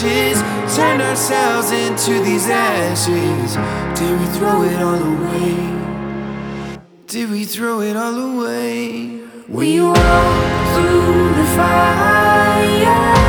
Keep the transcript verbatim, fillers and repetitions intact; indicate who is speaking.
Speaker 1: ashes, turned ourselves into these ashes. Did we throw it all away? Did we throw it all away?
Speaker 2: We walk through the fire.